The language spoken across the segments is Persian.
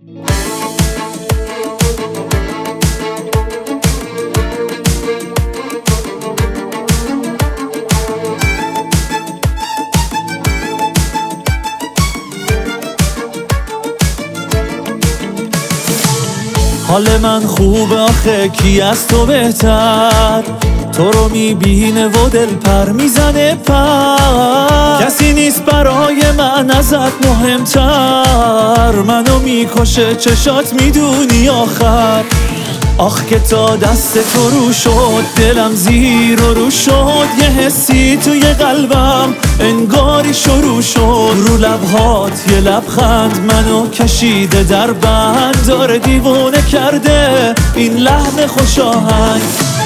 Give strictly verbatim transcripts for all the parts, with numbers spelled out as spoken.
حال من خوبه آخه کی از تو بهتر، تو رو میبینه و دل پر میزنه پر. کسی نیست برای من ازت مهمتر، منو میکشه چشات میدونی آخر. آخ که تا دست تو رو شد دلم زیر و رو شد، یه حسی توی قلبم انگاری شروع شد. رو لبهات یه لبخند منو کشیده در بند، داره دیوونه کرده این لحن خوش آهنگ.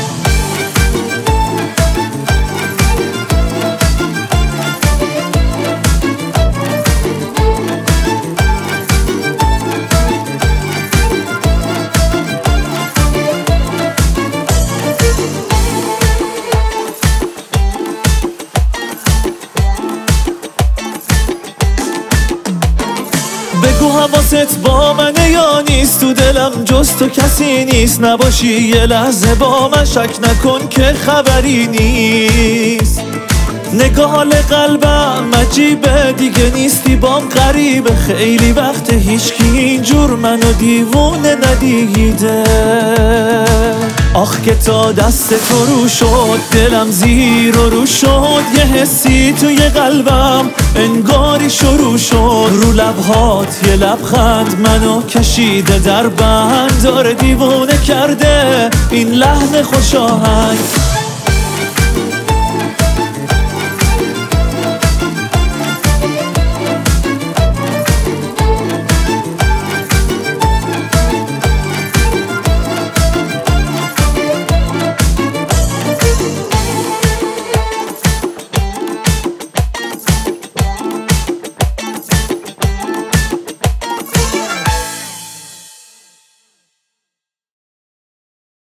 بگو حواست با منه یا نیست، تو دلم جز تو کسی نیست. نباشی یه لحظه با من شک نکن که خبری نیست. نگاه حال قلبم عجیبه دیگه نیستی بام غریبه، خیلی وقت هیچکی اینجور منو دیوونه ندیده. آخ که تا دست تو رو شد دلم زیر و رو شد، یه حسی توی قلبم انگاری شروع شد. رو لبهات یه لبخند منو کشیده در بند، داره دیوونه کرده این لحن خوش آهنگ.